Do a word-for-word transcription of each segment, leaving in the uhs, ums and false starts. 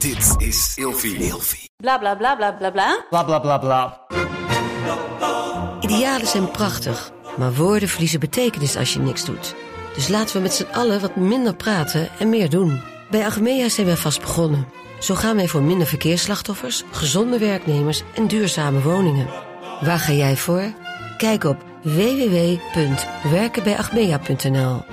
Dit is Ilfie. Ilfie. Bla bla bla bla bla bla. Bla bla bla bla. Idealen zijn prachtig, maar woorden verliezen betekenis als je niks doet. Dus laten we met z'n allen wat minder praten en meer doen. Bij Achmea zijn wij vast begonnen. Zo gaan wij voor minder verkeersslachtoffers, gezonde werknemers en duurzame woningen. Waar ga jij voor? Kijk op w w w punt werken bij achmea punt n l.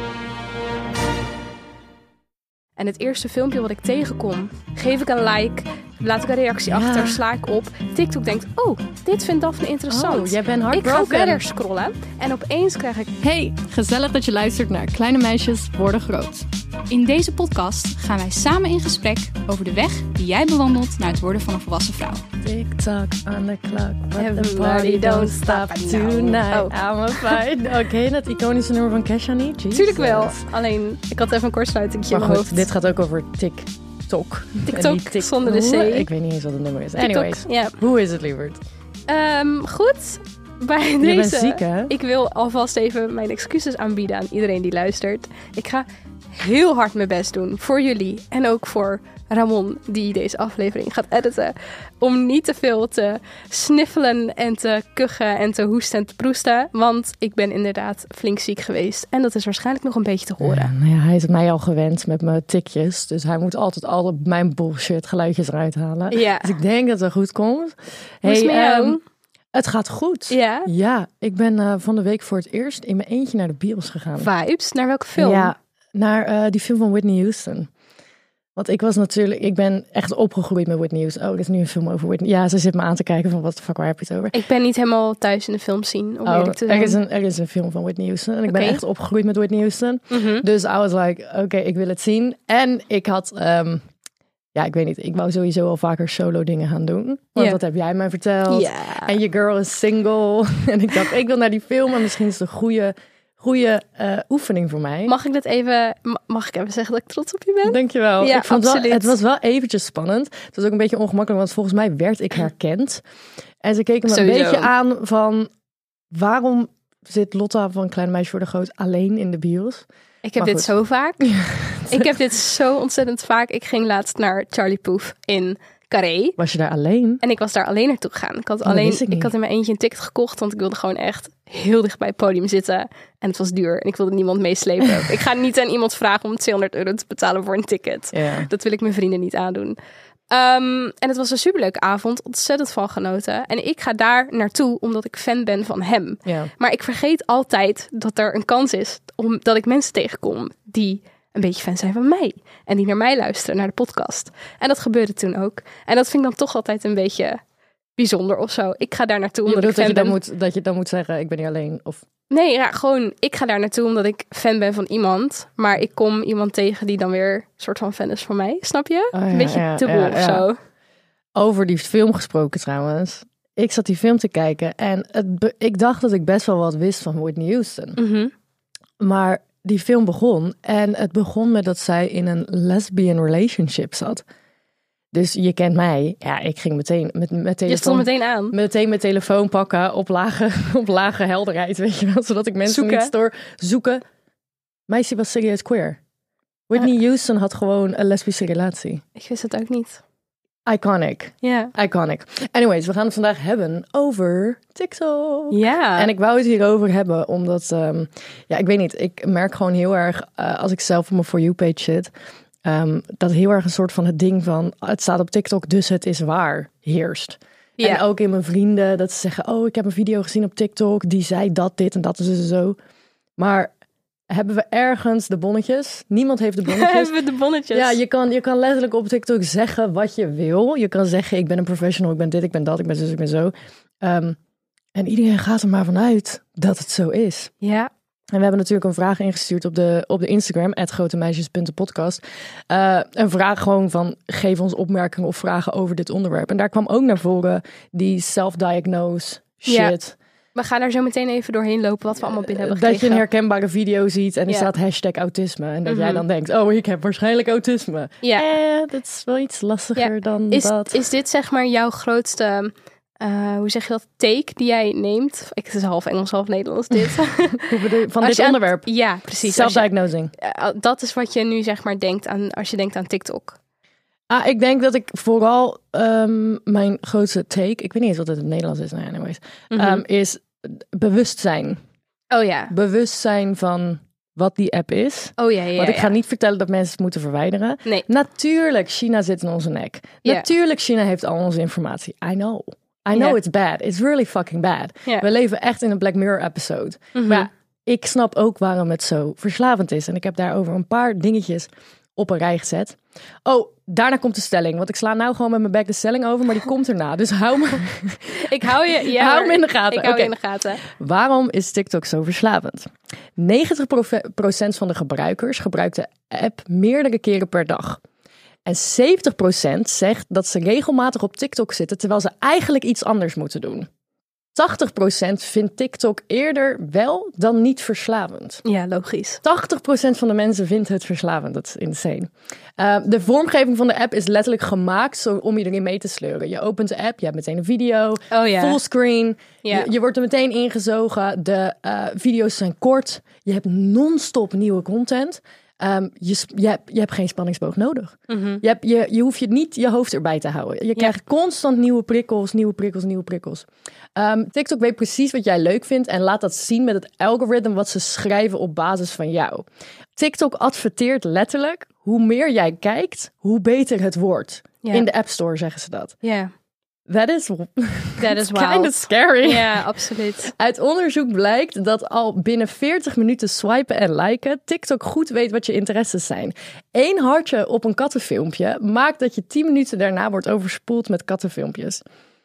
En het eerste filmpje wat ik tegenkom, geef ik een like, laat ik een reactie Ja. achter, sla ik op. TikTok denkt, oh, dit vindt Daphne interessant. Oh, jij bent ik heartbroken. ga verder scrollen en opeens krijg ik... Hey, gezellig dat je luistert naar Kleine Meisjes Worden Groot. In deze podcast gaan wij samen in gesprek over de weg die jij bewandelt naar het worden van een volwassen vrouw. TikTok on the clock, but the Everybody party don't don't stop stop now. tonight. Oh. I'm a fight. Oké, dat iconische nummer van Kesha niet? Jesus. Tuurlijk wel, alleen ik had even een kortsluitingje in Maar mijn goed, hoofd. dit gaat ook over TikTok. TikTok, En niet tik- zonder de Hoe? C. Ik weet niet eens wat het nummer is. TikTok, Anyways, ja. hoe is het, lieverd? Ehm, goed, bij Je deze... bent ziek, hè? Ik wil alvast even mijn excuses aanbieden aan iedereen die luistert. Ik ga heel hard mijn best doen voor jullie en ook voor Ramon, die deze aflevering gaat editen, om niet te veel te sniffelen en te kuchen en te hoesten en te proesten, want ik ben inderdaad flink ziek geweest en dat is waarschijnlijk nog een beetje te horen. Ja, nou ja, hij is mij al gewend met mijn tikjes. Dus hij moet altijd al mijn bullshit geluidjes eruit halen. Ja. Dus ik denk dat het goed komt. Hoe is het met jou? ehm, het gaat goed. Ja? Ja, ik ben uh, van de week voor het eerst in mijn eentje naar de bios gegaan. Vibes? Naar welke film? Ja, naar uh, die film van Whitney Houston. Want ik was natuurlijk, ik ben echt opgegroeid met Whitney Houston. Oh, er is nu een film over Whitney. Ja, ze zit me aan te kijken van wat de fuck, waar heb je het over? Ik ben niet helemaal thuis in de film zien, om Oh, eerlijk te er zijn. is, een, er is een film van Whitney Houston. En ik ben Oké. echt opgegroeid met Whitney Houston. Mhm. Dus I was like, oké, ik wil het zien. En ik had, um, ja, ik weet niet, ik wou sowieso al vaker solo dingen gaan doen. Want Ja. dat heb jij mij verteld. Ja. En je girl is single. En ik dacht, ik wil naar die film. En misschien is het een goede, goede uh, oefening voor mij. Mag ik dat even, ma- mag ik even zeggen dat ik trots op je ben? Dankjewel. Ja, ik vond wel, absoluut. het was wel eventjes spannend. Het was ook een beetje ongemakkelijk, want volgens mij werd ik herkend. En ze keken me Sowieso. een beetje aan van, waarom zit Lotta van Kleine Meisjes Worden Groot alleen in de bios? Ik heb Maar dit goed. zo vaak. Ik heb dit zo ontzettend vaak. Ik ging laatst naar Charlie Puth in Carré. Was je daar alleen? En ik was daar alleen naartoe gegaan. Ik had, dat alleen, wist ik ik, niet. had in mijn eentje een ticket gekocht, want ik wilde gewoon echt heel dicht bij het podium zitten. En het was duur en ik wilde niemand meeslepen. Ik ga niet aan iemand vragen om tweehonderd euro te betalen voor een ticket. Ja. Dat wil ik mijn vrienden niet aandoen. Um, en het was een superleuke avond, ontzettend van genoten. En ik ga daar naartoe omdat ik fan ben van hem. Ja. Maar ik vergeet altijd dat er een kans is om, dat ik mensen tegenkom die een beetje fan zijn van mij. En die naar mij luisteren, naar de podcast. En dat gebeurde toen ook. En dat vind ik dan toch altijd een beetje bijzonder of zo. Ik ga daar naartoe Je omdat ik bedoelt dat fan je, dan ben. moet, dat je dan moet zeggen, ik ben niet alleen? Of... Nee, ja, gewoon, ik ga daar naartoe omdat ik fan ben van iemand. Maar ik kom iemand tegen die dan weer een soort van fan is van mij. Snap je? Oh ja, een beetje ja, dubbel ja, of ja. zo. Over die film gesproken trouwens. Ik zat die film te kijken en het be- ik dacht dat ik best wel wat wist van Whitney Houston. Mhm. Maar die film begon en het begon met dat zij in een lesbian relationship zat. Dus je kent mij. Ja, ik ging meteen met mijn telefoon... Je stond meteen aan. Meteen mijn telefoon pakken op lage, op lage helderheid, weet je wel. Zodat ik mensen Zoeken. niet stoor. Zoeken. Meisje was serieus queer. Whitney Houston had gewoon een lesbische relatie. Ik wist het ook niet. Iconic. Ja. Iconic. Anyways, we gaan het vandaag hebben over TikTok. Ja. En ik wou het hierover hebben, omdat, um, ja, ik weet niet, ik merk gewoon heel erg, uh, als ik zelf op mijn For You page zit, um, dat heel erg een soort van het ding van, het staat op TikTok, dus het is waar, heerst. Ja. En ook in mijn vrienden, dat ze zeggen, oh, ik heb een video gezien op TikTok, die zei dat, dit en dat is dus zo. Maar hebben we ergens de bonnetjes? Niemand heeft de bonnetjes. Hebben we de bonnetjes? Ja, je kan, je kan letterlijk op TikTok zeggen wat je wil. Je kan zeggen, ik ben een professional, ik ben dit, ik ben dat, ik ben zus, ik ben zo. Um, en iedereen gaat er maar vanuit dat het zo is. Ja. En we hebben natuurlijk een vraag ingestuurd op de, op de Instagram, at grotemeisjes punt podcast. Uh, een vraag gewoon van, geef ons opmerkingen of vragen over dit onderwerp. En daar kwam ook naar voren die self-diagnose shit. Ja. We gaan daar zo meteen even doorheen lopen wat we allemaal binnen hebben Dat gekregen. je een herkenbare video ziet en er Ja. staat hashtag autisme. En dat Mhm. jij dan denkt, oh, ik heb waarschijnlijk autisme. Ja. Eh, dat is wel iets lastiger Ja. dan Is, dat. is dit zeg maar jouw grootste, uh, hoe zeg je dat, take die jij neemt? Ik, het is half Engels, half Nederlands dit. Hoe bedoel je? Van Als dit je aan- onderwerp? Ja, precies. Als je- Self-diagnosing. uh, dat is wat je nu zeg maar denkt aan, als je denkt aan TikTok. Ah, ik denk dat ik vooral um, mijn grootste take, ik weet niet eens wat het in het Nederlands is, nou, anyways, mm-hmm. um, is bewustzijn. Oh ja. Bewustzijn van wat die app is. Oh ja, ja. Want ik ga ja. niet vertellen dat mensen het moeten verwijderen. Nee. Natuurlijk, China zit in onze nek. Yeah. Natuurlijk, China heeft al onze informatie. I know. I know yeah. it's bad. It's really fucking bad. Yeah. We leven echt in een Black Mirror episode. Mm-hmm. Maar ik snap ook waarom het zo verslavend is. En ik heb daarover een paar dingetjes op een rij gezet. Oh, daarna komt de stelling. Want ik sla nou gewoon met mijn bek de stelling over, maar die komt erna. Dus hou me... ik hou je ja, hou me in de gaten. Ik hou okay. je in de gaten. Waarom is TikTok zo verslavend? negentig procent van de gebruikers gebruikt de app meerdere keren per dag. En zeventig procent zegt dat ze regelmatig op TikTok zitten, terwijl ze eigenlijk iets anders moeten doen. tachtig procent vindt TikTok eerder wel dan niet verslavend. Ja, logisch. tachtig procent van de mensen vindt het verslavend. Dat is insane. Uh, de vormgeving van de app is letterlijk gemaakt zo om je erin mee te sleuren. Je opent de app, je hebt meteen een video, oh, ja. fullscreen. Ja. Je, je wordt er meteen ingezogen. De uh, video's zijn kort. Je hebt non-stop nieuwe content. Um, je, je, hebt, je hebt geen spanningsboog nodig. Mm-hmm. Je, hebt, je, je hoeft je niet je hoofd erbij te houden. Je krijgt ja. constant nieuwe prikkels, nieuwe prikkels, nieuwe prikkels. Um, TikTok weet precies wat jij leuk vindt en laat dat zien met het algoritme wat ze schrijven op basis van jou. TikTok adverteert letterlijk, hoe meer jij kijkt, hoe beter het wordt. Ja. In de App Store zeggen ze dat. Ja. That is, That is kind of scary. Ja, absoluut. Uit onderzoek blijkt dat al binnen veertig minuten swipen en liken TikTok goed weet wat je interesses zijn. Eén hartje op een kattenfilmpje maakt dat je tien minuten daarna wordt overspoeld met kattenfilmpjes.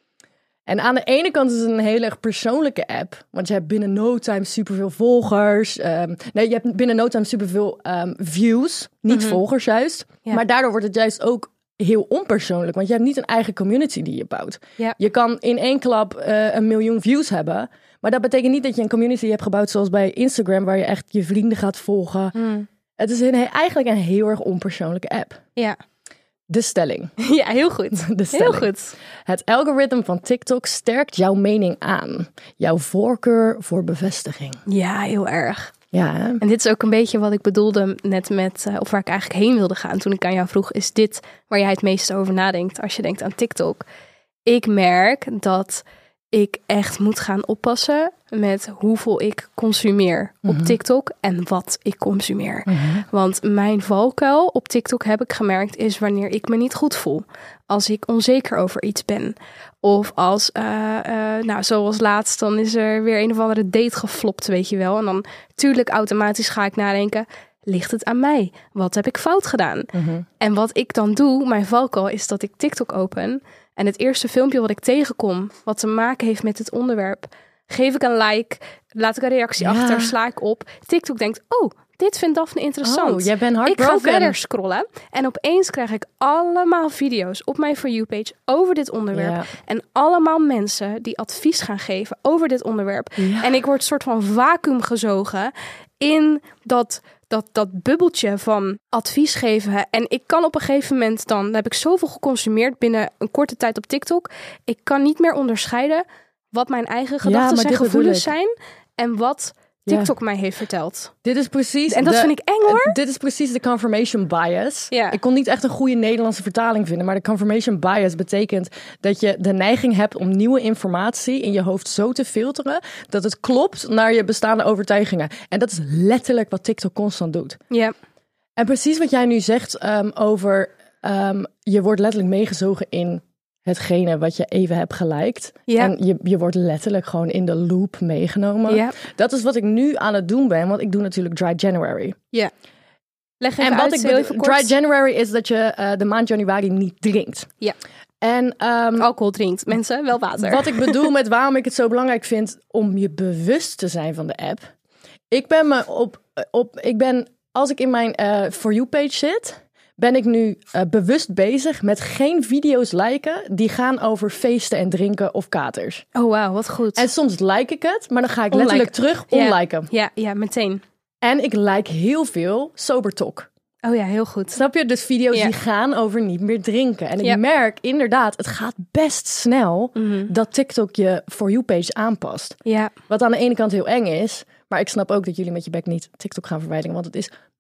En aan de ene kant is het een heel erg persoonlijke app. Want je hebt binnen no time superveel volgers. Um, nee, je hebt binnen no time superveel um, views. Niet mm-hmm. volgers juist. Ja. Maar daardoor wordt het juist ook heel onpersoonlijk. Want je hebt niet een eigen community die je bouwt. Ja. Je kan in één klap uh, een miljoen views hebben. Maar dat betekent niet dat je een community hebt gebouwd zoals bij Instagram, waar je echt je vrienden gaat volgen. Mm. Het is een, eigenlijk een heel erg onpersoonlijke app. Ja. De stelling. Ja, heel goed. De stelling. Heel goed. Het algoritme van TikTok sterkt jouw mening aan. Jouw voorkeur voor bevestiging. Ja, heel erg. Ja, hè? En dit is ook een beetje wat ik bedoelde net met, uh, of waar ik eigenlijk heen wilde gaan toen ik aan jou vroeg, is dit waar jij het meeste over nadenkt als je denkt aan TikTok? Ik merk dat ik echt moet gaan oppassen met hoeveel ik consumeer mm-hmm. op TikTok en wat ik consumeer. Mm-hmm. Want mijn valkuil op TikTok, heb ik gemerkt, is wanneer ik me niet goed voel. Als ik onzeker over iets ben. Of als, uh, uh, nou zoals laatst, dan is er weer een of andere date geflopt, weet je wel. En dan tuurlijk automatisch ga ik nadenken, ligt het aan mij? Wat heb ik fout gedaan? Mm-hmm. En wat ik dan doe, mijn valkuil, is dat ik TikTok open en het eerste filmpje wat ik tegenkom, wat te maken heeft met het onderwerp, geef ik een like, laat ik een reactie ja. achter, sla ik op. TikTok denkt, oh, dit vindt Daphne interessant. Oh, jij bent heartbroken. Ik ga verder scrollen en opeens krijg ik allemaal video's op mijn For You page over dit onderwerp. Ja. En allemaal mensen die advies gaan geven over dit onderwerp. Ja. En ik word soort van vacuüm gezogen in dat, dat, dat bubbeltje van advies geven. En ik kan op een gegeven moment dan, dan heb ik zoveel geconsumeerd binnen een korte tijd op TikTok. Ik kan niet meer onderscheiden wat mijn eigen gedachten ja, en gevoelens zijn en wat TikTok ja. mij heeft verteld. Dit is precies en dat de, vind ik eng hoor. Dit is precies de confirmation bias. Ja. Ik kon niet echt een goede Nederlandse vertaling vinden, maar de confirmation bias betekent dat je de neiging hebt om nieuwe informatie in je hoofd zo te filteren dat het klopt naar je bestaande overtuigingen. En dat is letterlijk wat TikTok constant doet. Ja. En precies wat jij nu zegt um, over um, je wordt letterlijk meegezogen in hetgene wat je even hebt geliked. Ja. En je, je wordt letterlijk gewoon in de loop meegenomen. Ja. Dat is wat ik nu aan het doen ben, want ik doe natuurlijk Dry January. Ja. Leg even en wat uit, ik bedoel, Dry January is dat je uh, de maand januari niet drinkt. Ja. En um, alcohol drinkt, mensen, wel water. Wat ik bedoel met waarom ik het zo belangrijk vind om je bewust te zijn van de app. Ik ben me op, op ik ben, als ik in mijn uh, For You page zit, ben ik nu uh, bewust bezig met geen video's liken die gaan over feesten en drinken of katers. Oh wauw, wat goed. En soms like ik het, maar dan ga ik Onlike. letterlijk terug onliken. Ja, ja, ja, meteen. En ik like heel veel sober talk. Oh ja, heel goed. Snap je? Dus video's ja. die gaan over niet meer drinken. En ik ja. merk inderdaad, het gaat best snel mm-hmm. dat TikTok je For You page aanpast. Ja. Wat aan de ene kant heel eng is, maar ik snap ook dat jullie met je bek niet TikTok gaan verwijderen, want het is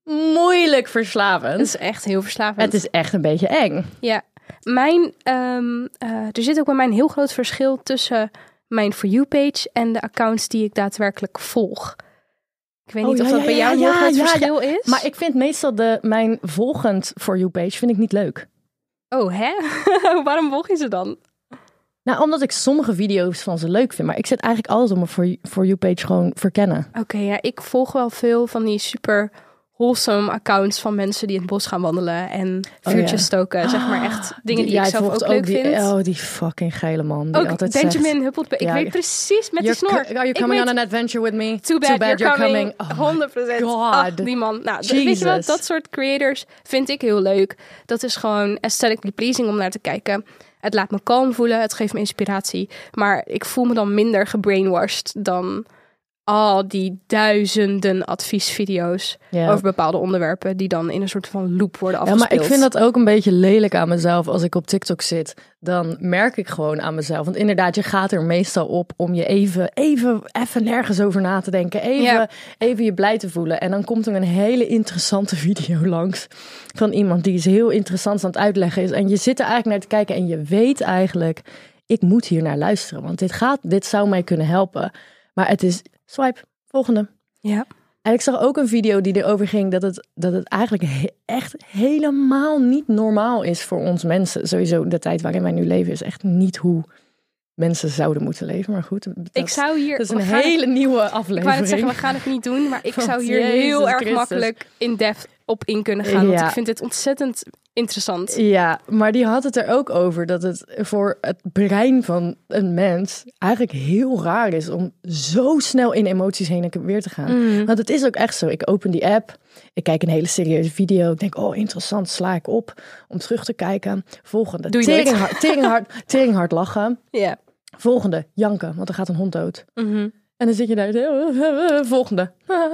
moeilijk verslavend. Het is echt heel verslavend. Het is echt een beetje eng. Ja. Mijn, um, uh, er zit ook bij mij een heel groot verschil tussen mijn For You-page en de accounts die ik daadwerkelijk volg. Ik weet Oh, niet ja, of dat ja, bij jou een ja, heel groot ja, verschil is. Maar ik vind meestal de, mijn volgend For You-page vind ik niet leuk. Oh, hè? Waarom volg je ze dan? Nou, omdat ik sommige video's van ze leuk vind. Maar ik zet eigenlijk alles op mijn For You- For You-page gewoon verkennen. Oké, okay, ja, ik volg wel veel van die super wholesome accounts van mensen die in het bos gaan wandelen en vuurtjes oh, ja. stoken. Zeg maar echt dingen die, die ik zelf ook leuk die, vind. Oh, die fucking geile man. Die ook altijd Benjamin zegt, Huppeltbeek. Ik ja, weet precies met die snor. Are you coming weet, on an adventure with me? Too bad, Too bad you're, you're coming. coming. Oh honderd procent. God. Ach, die man. Nou, d- weet je wat? Dat soort creators vind ik heel leuk. Dat is gewoon aesthetically pleasing om naar te kijken. Het laat me kalm voelen. Het geeft me inspiratie. Maar ik voel me dan minder gebrainwashed dan al die duizenden adviesvideo's yeah. over bepaalde onderwerpen die dan in een soort van loop worden afgespeeld. Ja, maar ik vind dat ook een beetje lelijk aan mezelf. Als ik op TikTok zit, dan merk ik gewoon aan mezelf. Want inderdaad, je gaat er meestal op om je even, even, even nergens over na te denken. Even, yeah. even je blij te voelen. En dan komt er een hele interessante video langs van iemand die iets heel interessants aan het uitleggen is. En je zit er eigenlijk naar te kijken en je weet eigenlijk, ik moet hier naar luisteren. Want dit gaat, dit zou mij kunnen helpen. Maar het is swipe, volgende. Ja. En ik zag ook een video die erover ging dat het, dat het eigenlijk he- echt helemaal niet normaal is voor ons mensen. Sowieso de tijd waarin wij nu leven is echt niet hoe mensen zouden moeten leven. Maar goed, dat, ik zou hier, dat is een hele het, nieuwe aflevering. Ik wou net zeggen, we gaan het niet doen. Maar ik Want zou hier Jezus heel erg Christus. makkelijk in depth op in kunnen gaan. Want ja. ik vind dit ontzettend interessant. Ja, maar die had het er ook over dat het voor het brein van een mens eigenlijk heel raar is om zo snel in emoties heen en weer te gaan. Mm. Want het is ook echt zo. Ik open die app, ik kijk een hele serieuze video. Ik denk, oh interessant, sla ik op om terug te kijken. Volgende, Doe je teringhard, teringhard, teringhard lachen. Ja. Yeah. Volgende, janken, want er gaat een hond dood. Mm-hmm. En dan zit je daar, volgende.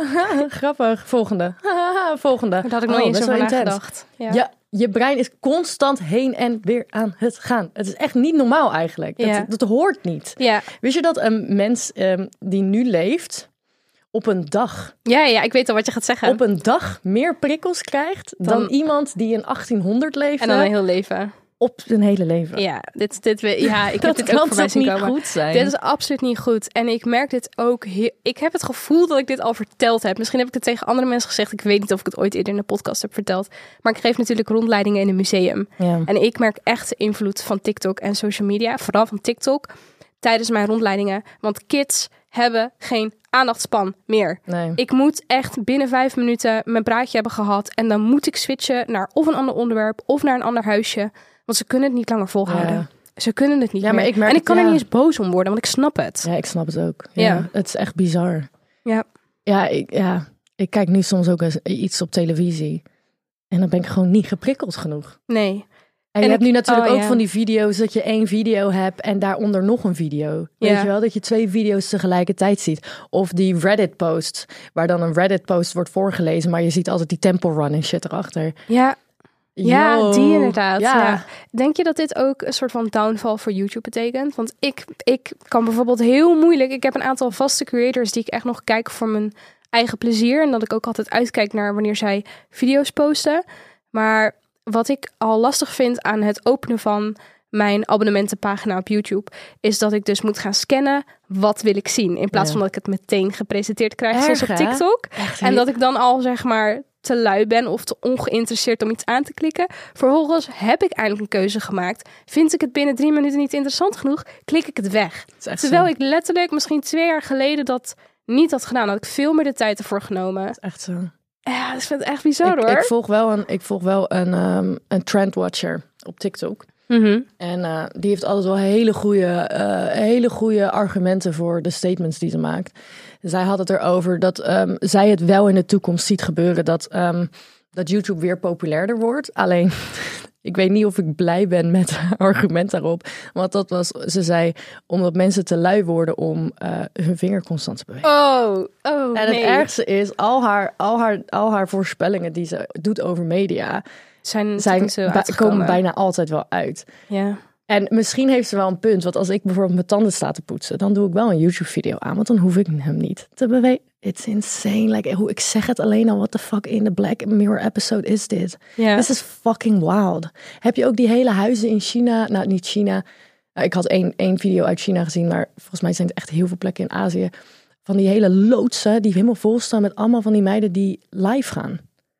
Grappig, volgende. Volgende. Daar had ik nog oh, eens over nagedacht. Ja. ja, je brein is constant heen en weer aan het gaan. Het is echt niet normaal eigenlijk. Dat, ja. dat hoort niet. Ja. Wist je dat een mens um, die nu leeft, op een dag... Ja, ja, ik weet al wat je gaat zeggen. Op een dag meer prikkels krijgt dan, dan iemand die in achttienhonderd leefde. En dan een heel leven. Op zijn hele leven. Ja, dit, dit, ja ik dat heb dit ook voorbij zien komen. niet goed zijn. Dit is absoluut niet goed. En ik merk dit ook. Heel, ik heb het gevoel dat ik dit al verteld heb. Misschien heb ik het tegen andere mensen gezegd. Ik weet niet of ik het ooit eerder in de podcast heb verteld. Maar ik geef natuurlijk rondleidingen in een museum. Ja. En ik merk echt de invloed van TikTok en social media. Vooral van TikTok. Tijdens mijn rondleidingen. Want kids hebben geen aandachtspan meer. Nee. Ik moet echt binnen vijf minuten mijn praatje hebben gehad. En dan moet ik switchen naar of een ander onderwerp. Of naar een ander huisje. Want ze kunnen het niet langer volhouden. Ja. Ze kunnen het niet ja, meer. Maar ik merk en ik kan het, er ja. niet eens boos om worden, want ik snap het. Ja, ik snap het ook. Ja, ja. Het is echt bizar. Ja. Ja ik, ja, ik kijk nu soms ook eens iets op televisie. En dan ben ik gewoon niet geprikkeld genoeg. Nee. En, en je ik, hebt nu natuurlijk oh, ook ja. van die video's dat je één video hebt en daaronder nog een video. Ja. Weet je wel, dat je twee video's tegelijkertijd ziet. Of die Reddit-post, waar dan een Reddit-post wordt voorgelezen, maar je ziet altijd die temple run en shit erachter. Ja. Ja, Yo. die inderdaad. Ja. Ja. Denk je dat dit ook een soort van downfall voor YouTube betekent? Want ik, ik kan bijvoorbeeld heel moeilijk... Ik heb een aantal vaste creators die ik echt nog kijk voor mijn eigen plezier. En dat ik ook altijd uitkijk naar wanneer zij video's posten. Maar wat ik al lastig vind aan het openen van mijn abonnementenpagina op YouTube... is dat ik dus moet gaan scannen wat wil ik zien. In plaats ja. van dat ik het meteen gepresenteerd krijg, Erg, zoals op hè? TikTok. Echt, en dat ik dan al zeg maar... te lui ben of te ongeïnteresseerd om iets aan te klikken. Vervolgens heb ik eindelijk een keuze gemaakt. Vind ik het binnen drie minuten niet interessant genoeg, klik ik het weg. Terwijl zo. ik letterlijk misschien twee jaar geleden dat niet had gedaan. Had ik veel meer de tijd ervoor genomen. Dat is echt zo. Ja, dat vind ik echt bizar ik, hoor. Ik volg wel een, ik volg wel een, um, een trendwatcher op TikTok. Mm-hmm. En uh, die heeft altijd wel hele goede, uh, hele goede argumenten voor de statements die ze maakt. Zij had het erover dat um, zij het wel in de toekomst ziet gebeuren dat, um, dat YouTube weer populairder wordt. Alleen, ik weet niet of ik blij ben met haar argument daarop. Want dat was, ze zei, omdat mensen te lui worden om uh, hun vinger constant te bewegen. Oh, oh En nee. het ergste is, al haar, al, haar, al haar voorspellingen die ze doet over media... Zijn, zijn zo ba- komen bijna altijd wel uit. Ja. En misschien heeft ze wel een punt. Want als ik bijvoorbeeld mijn tanden sta te poetsen, dan doe ik wel een YouTube-video aan. Want dan hoef ik hem niet te bewegen. It's insane. Like, hoe ik zeg het alleen al. What the fuck in the Black Mirror episode is dit? Ja. This is fucking wild. Heb je ook die hele huizen in China? Nou, niet China. Ik had één, één video uit China gezien. Maar volgens mij zijn het echt heel veel plekken in Azië. Van die hele loodsen die helemaal vol staan met allemaal van die meiden die live gaan.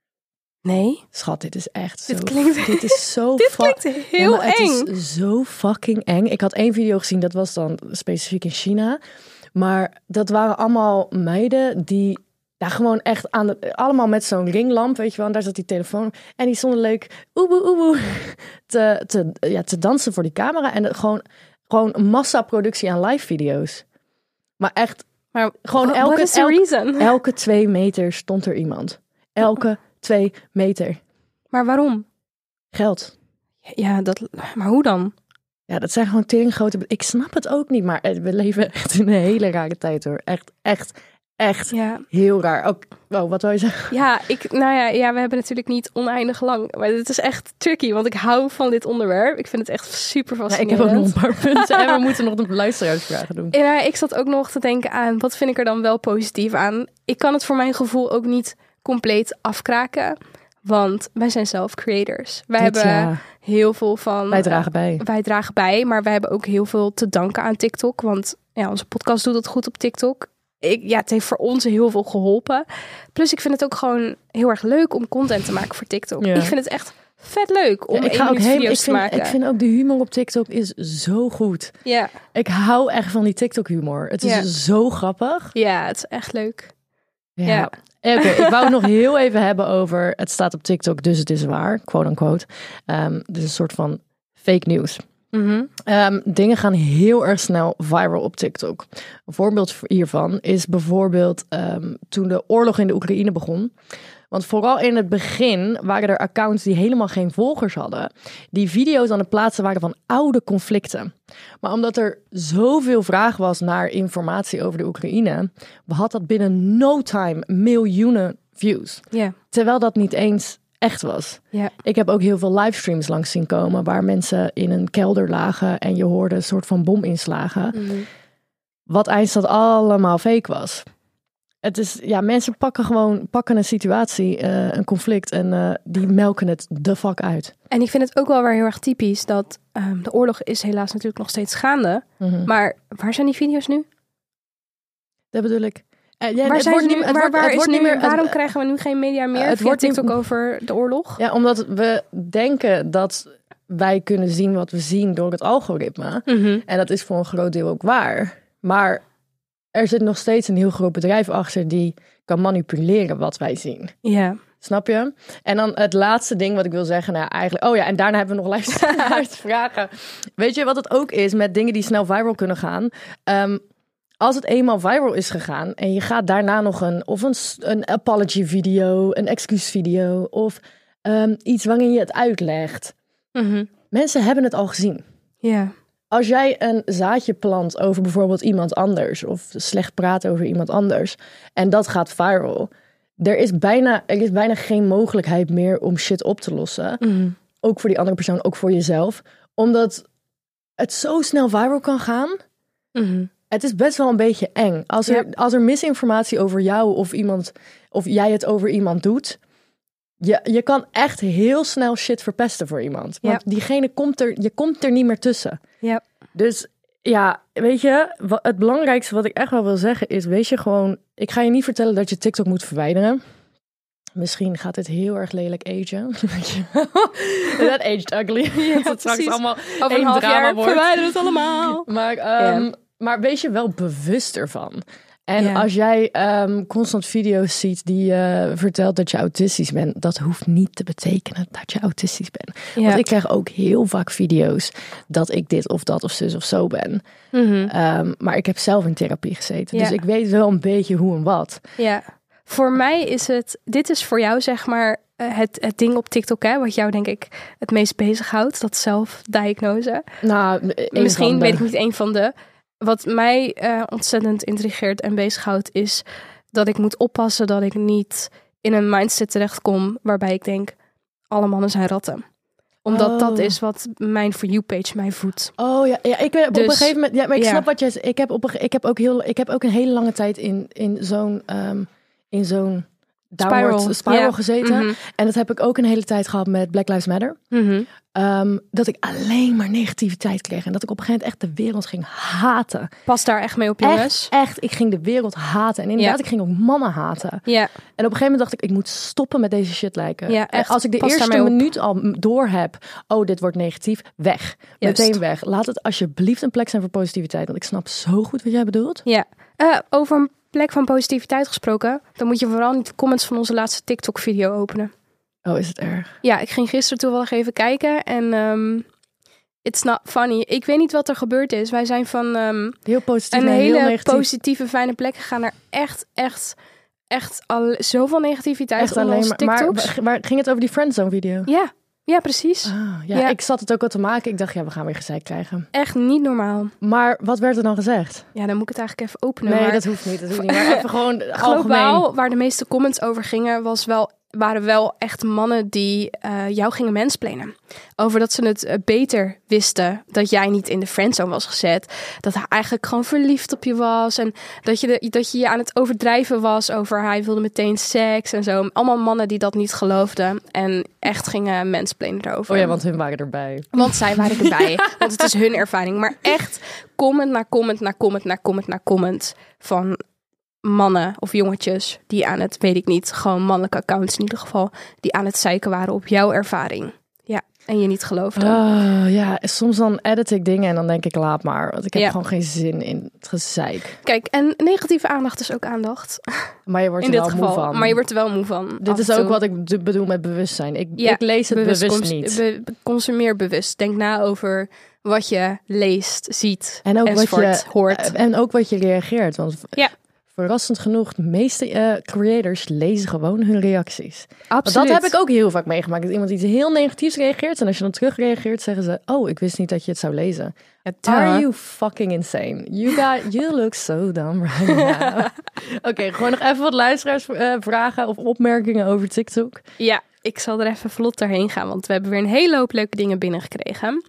Nee. Schat, dit is echt Dit zo... klinkt- Dit is zo... Dit fu- klinkt heel Ja, maar eng. Het is zo fucking eng. Ik had één video gezien, dat was dan specifiek in China. Maar dat waren allemaal meiden die... Ja, gewoon echt aan de... Allemaal met zo'n ringlamp, weet je wel. En daar zat die telefoon. En die stonden leuk oeboe oeboe te, te, ja, te dansen voor die camera. En gewoon, gewoon massaproductie aan live video's. Maar echt... Maar Gewoon what elke, is the elke, reason? elke twee meter stond er iemand. Elke twee meter. Maar waarom? Geld. Ja, dat, maar hoe dan? Ja, dat zijn gewoon teringgrote... Ik snap het ook niet, maar we leven echt in een hele rare tijd hoor. Echt, echt, echt Ja, heel raar. Ook, oh, wat wil je zeggen? ja, ik, nou ja, ja, we hebben natuurlijk niet oneindig lang. Maar het is echt tricky, want ik hou van dit onderwerp. Ik vind het echt super Ja, ik fascinerend. heb ook nog een paar punten en we moeten nog de luisteraarsvragen doen. En, uh, ik zat ook nog te denken aan, wat vind ik er dan wel positief aan? Ik kan het voor mijn gevoel ook niet compleet afkraken. Want wij zijn zelf creators. Wij Dit, hebben ja. heel veel van... Wij dragen bij. Wij dragen bij, maar wij hebben ook heel veel te danken aan TikTok. Want ja, onze podcast doet het goed op TikTok. Ik, ja, het heeft voor ons heel veel geholpen. Plus ik vind het ook gewoon heel erg leuk om content te maken voor TikTok. Ja. Ik vind het echt vet leuk om Ja, ik één ga ook minuut helemaal. video's Ik te vind, maken. ik vind ook de humor op TikTok is zo goed. Ja. Ik hou echt van die TikTok humor. Het is Ja. zo grappig. ja, het is echt leuk. Ja. Ja. Oké, ik wou het nog heel even hebben over... Het staat op TikTok, dus het is waar. Quote unquote. Um, dus een soort van fake news. Mhm. Um, dingen gaan heel erg snel viral op TikTok. Een voorbeeld hiervan is bijvoorbeeld um, toen de oorlog in de Oekraïne begon. Want vooral in het begin waren er accounts die helemaal geen volgers hadden. Die video's aan het plaatsen waren van oude conflicten. Maar omdat er zoveel vraag was naar informatie over de Oekraïne, had dat binnen no time miljoenen views. Ja. Terwijl dat niet eens echt was. Ja. Ik heb ook heel veel livestreams langs zien komen waar mensen in een kelder lagen en je hoorde een soort van bominslagen. Mhm. Wat eindstand allemaal fake was. Het is, ja, mensen pakken gewoon, pakken een situatie, uh, een conflict en uh, die melken het de fuck uit. En ik vind het ook wel weer heel erg typisch dat um, de oorlog is helaas natuurlijk nog steeds gaande. Mm-hmm. Maar waar zijn die video's nu? Dat bedoel ik. Uh, ja, waar het zijn wordt ze niet, nu, het waar, wordt, waar het is wordt nu, niet meer. waarom het, krijgen we nu geen media meer uh, het via wordt TikTok niet, over de oorlog? Ja, omdat we denken dat wij kunnen zien wat we zien door het algoritme. Mm-hmm. En dat is voor een groot deel ook waar. Maar er zit nog steeds een heel groot bedrijf achter die kan manipuleren wat wij zien. Ja. Snap je? En dan het laatste ding wat ik wil zeggen. Nou ja, eigenlijk. Oh ja, en daarna hebben we nog luisteraarsvragen. Weet je wat het ook is met dingen die snel viral kunnen gaan? Um, als het eenmaal viral is gegaan en je gaat daarna nog een of een, een apology video, een excuusvideo of um, iets waarin je het uitlegt. Mm-hmm. Mensen hebben het al gezien. Ja. Als jij een zaadje plant over bijvoorbeeld iemand anders of slecht praat over iemand anders en dat gaat viral, er is bijna, er is bijna geen mogelijkheid meer om shit op te lossen. Mm-hmm. Ook voor die andere persoon, ook voor jezelf. Omdat het zo snel viral kan gaan. Mm-hmm. Het is best wel een beetje eng. Als er, Ja. als er misinformatie over jou of iemand, of jij het over iemand doet, je, je kan echt heel snel shit verpesten voor iemand. Want Ja. diegene komt er, je komt er niet meer tussen. Ja. Dus ja, weet je, wa- het belangrijkste wat ik echt wel wil zeggen is, weet je gewoon, ik ga je niet vertellen dat je TikTok moet verwijderen. Misschien gaat het heel erg lelijk agen. Dat aged ugly. Ja, dat het straks precies. allemaal Over één een half drama jaar wordt. verwijderen het allemaal. Maar, um, Ja. maar wees je wel bewust ervan. En Ja. als jij um, constant video's ziet die uh, vertelt dat je autistisch bent, dat hoeft niet te betekenen dat je autistisch bent. Ja. Want ik krijg ook heel vaak video's dat ik dit of dat of zus of zo ben. Mm-hmm. Um, maar ik heb zelf in therapie gezeten. Ja. Dus ik weet wel een beetje hoe en wat. Ja. Voor mij is het, dit is voor jou zeg maar uh, het, het ding op TikTok, hè, wat jou denk ik het meest bezighoudt, dat zelfdiagnose. Nou, een Misschien van de- weet ik niet één van de. Wat mij uh, ontzettend intrigeert en bezighoudt is dat ik moet oppassen dat ik niet in een mindset terechtkom waarbij ik denk, alle mannen zijn ratten. Omdat Oh. dat is wat mijn For You page mij voedt. Oh ja, ja ik ben op Dus, een gegeven moment. Ja, maar ik ja. snap wat je. Ik heb op een, ik heb ook heel, ik heb ook een hele lange tijd in in zo'n um, in zo'n downward Spiral. spiral Ja. gezeten. Mhm. En dat heb ik ook een hele tijd gehad met Black Lives Matter. Mm-hmm. Um, dat ik alleen maar negativiteit kreeg en dat ik op een gegeven moment echt de wereld ging haten. Pas daar echt mee op, jongens. Echt, echt, ik ging de wereld haten en inderdaad, Ja. ik ging ook mannen haten. Ja, En op een gegeven moment dacht ik, ik moet stoppen met deze shit lijken. Ja, En echt. als ik de Pas eerste daarmee op. minuut al door heb, oh, dit wordt negatief, weg. Juist. Meteen weg. Laat het alsjeblieft een plek zijn voor positiviteit, want ik snap zo goed wat jij bedoelt. ja. Uh, over een plek van positiviteit gesproken, dan moet je vooral niet de comments van onze laatste TikTok-video openen. Oh, is het erg? Ja, ik ging gisteren toevallig even kijken en um, it's not funny. Ik weet niet wat er gebeurd is. Wij zijn van um, Heel positief een en heel hele negatief. positieve, fijne plek gegaan naar echt, echt, echt al zoveel negativiteit Echt onder alleen onze maar, TikToks. maar, maar ging het over die friendzone video? Ja, ja, precies. Ah, ja, Ja. ik zat het ook al te maken. Ik dacht, ja, we gaan weer gezeik krijgen. Echt niet normaal. Maar wat werd er dan gezegd? Ja, dan moet ik het eigenlijk even openen. Nee, maar dat hoeft niet. Dat hoeft niet. Maar even gewoon algemeen. globaal, waar de meeste comments over gingen, was wel, waren wel echt mannen die uh, jou gingen mansplainen. Over dat ze het uh, beter wisten dat jij niet in de friendzone was gezet. Dat hij eigenlijk gewoon verliefd op je was. En dat je, de, dat je je aan het overdrijven was over hij wilde meteen seks en zo. Allemaal mannen die dat niet geloofden. En echt gingen mansplainen daarover. Oh ja, want hun waren erbij. Want zij waren erbij. Want het is hun ervaring. Maar echt comment na comment na comment na comment na comment van mannen of jongetjes die aan het, weet ik niet, gewoon mannelijke accounts in ieder geval, die aan het zeiken waren op jouw ervaring. Ja, en je niet geloofde. Oh ja, soms dan edit ik dingen en dan denk ik laat maar. Want ik heb Ja. gewoon geen zin in het gezeik. Kijk, en negatieve aandacht is ook aandacht. Maar je wordt In er dit wel geval. moe van. Maar je wordt er wel moe van. Dit af is en ook toe. wat ik d- bedoel met bewustzijn. Ik, Ja, ik lees het bewust, cons- niet. be- consumeer bewust. Denk na over wat je leest, ziet En ook wat enzovoort, je hoort. En ook wat je reageert. Want Ja. verrassend genoeg, de meeste eh, creators lezen gewoon hun reacties. Want Absoluut. dat heb ik ook heel vaak meegemaakt. Dat iemand iets heel negatiefs reageert. En als je dan terug reageert, zeggen ze... Oh, ik wist niet dat je het zou lezen. Ja, duh. Are you fucking insane? You got, you look so dumb right now. Oké, okay, gewoon nog even wat luisteraars uh, vragen of opmerkingen over TikTok. Ja, ik zal er even vlot doorheen gaan, want we hebben weer een hele hoop leuke dingen binnengekregen.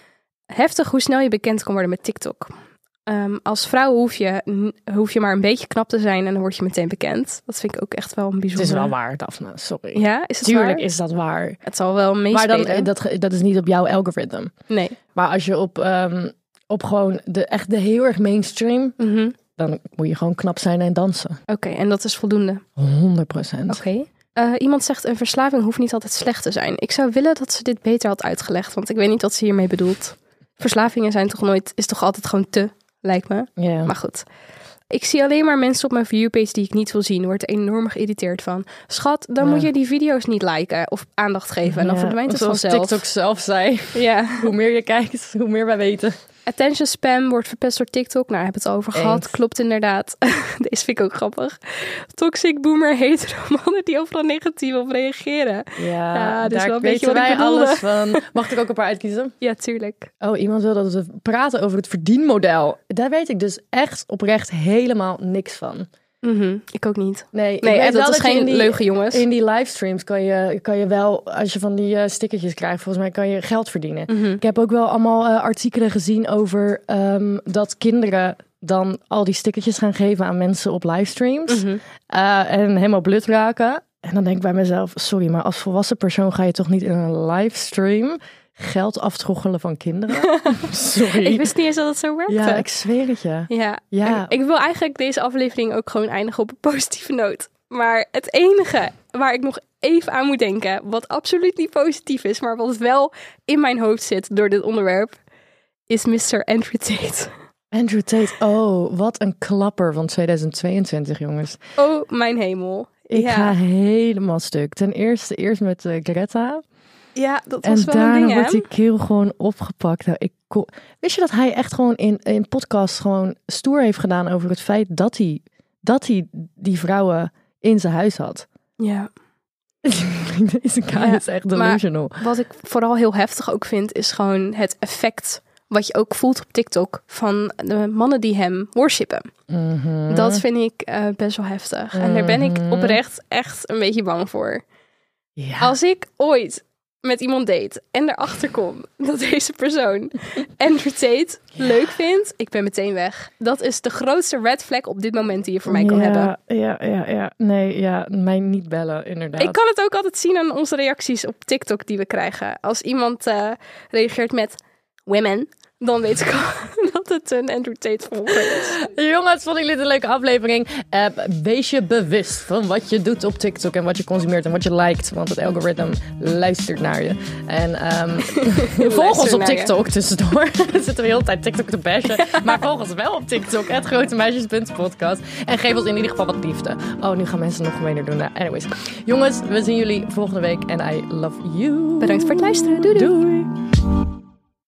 Heftig hoe snel je bekend kan worden met TikTok. Um, als vrouw hoef je, hoef je maar een beetje knap te zijn en dan word je meteen bekend. Dat vind ik ook echt wel een bijzonder. Het is wel waar, Daphne, sorry. Ja, is het Tuurlijk waar? is dat waar. Het zal wel meespelen. Maar dan, dat, dat is niet op jouw algoritme. Nee. Maar als je op, um, op gewoon de, echt de heel erg mainstream... Mm-hmm. Dan moet je gewoon knap zijn en dansen. Oké, okay, en dat is voldoende? honderd procent. Oké. Okay. Uh, iemand zegt, een verslaving hoeft niet altijd slecht te zijn. Ik zou willen dat ze dit beter had uitgelegd, want ik weet niet wat ze hiermee bedoelt. Verslavingen zijn toch nooit, is toch altijd gewoon te, lijkt me. Yeah. Maar goed. Ik zie alleen maar mensen op mijn For You-page die ik niet wil zien. Word er enorm geïrriteerd van. Schat, dan ja. moet je die video's niet liken of aandacht geven. En dan ja, verdwijnt het zoals vanzelf. TikTok zelf zei. Ja. Hoe meer je kijkt, hoe meer wij weten. Attention spam wordt verpest door TikTok. Nou, hebben we het al over gehad. Klopt inderdaad. Deze vind ik ook grappig. Toxic boomer hetero mannen die overal negatief op reageren. Ja, ja dus daar wel een weten beetje wij wat ik alles van. Mag ik ook een paar uitkiezen? Ja, tuurlijk. Oh, iemand wil dat we praten over het verdienmodel. Daar weet ik dus echt oprecht helemaal niks van. Mm-hmm. Ik ook niet. Nee, nee ik dat, dat is dat geen die, leugen, jongens. In die livestreams kan je, kan je wel, als je van die uh, stickertjes krijgt, volgens mij kan je geld verdienen. Mm-hmm. Ik heb ook wel allemaal uh, artikelen gezien over um, dat kinderen dan al die stickertjes gaan geven aan mensen op livestreams. Mm-hmm. Uh, en helemaal blut raken. En dan denk ik bij mezelf, sorry, maar als volwassen persoon ga je toch niet in een livestream geld aftroggelen van kinderen? Sorry. Ik wist niet eens dat het zo werkte. Ja, ik zweer het je. Ja. ja. Ik, ik wil eigenlijk deze aflevering ook gewoon eindigen op een positieve noot. Maar het enige waar ik nog even aan moet denken, wat absoluut niet positief is, maar wat wel in mijn hoofd zit door dit onderwerp, is mister Andrew Tate. Andrew Tate, oh, wat een klapper van tweeduizend tweeëntwintig, jongens. Oh, mijn hemel. Ik ja. ga helemaal stuk. Ten eerste eerst met uh, Greta. Ja, dat was en wel een ding, En daarna hè? wordt die keel gewoon opgepakt. Nou, ik kon... Wist je dat hij echt gewoon in in podcast gewoon stoer heeft gedaan over het feit dat hij, dat hij die vrouwen in zijn huis had? Ja. Deze guy ja, is echt delusional. Maar wat ik vooral heel heftig ook vind, is gewoon het effect wat je ook voelt op TikTok van de mannen die hem worshipen. Mm-hmm. Dat vind ik uh, best wel heftig. Mm-hmm. En daar ben ik oprecht echt een beetje bang voor. Ja. Als ik ooit met iemand date en erachter kom dat deze persoon Andrew Tate leuk vindt, ik ben meteen weg. Dat is de grootste red flag op dit moment die je voor mij kan ja, hebben. Ja, ja, ja. Nee, ja, mij niet bellen, inderdaad. Ik kan het ook altijd zien aan onze reacties op TikTok die we krijgen. Als iemand uh, reageert met women, dan weet ik al dat het een Andrew Tate volger is. Jongens, vond ik dit een leuke aflevering. Uh, wees je bewust van wat je doet op TikTok en wat je consumeert en wat je liked. Want het algoritme luistert naar je. En um, volg ons op TikTok tussendoor. We zitten de hele tijd TikTok te bashen. Maar volg ons wel op TikTok, at grotemeisjes punt podcast. En geef ons in ieder geval wat liefde. Oh, nu gaan mensen nog gemeener doen. Nou, anyways. Jongens, we zien jullie volgende week. En I love you. Bedankt voor het luisteren. Doei doei. Doei.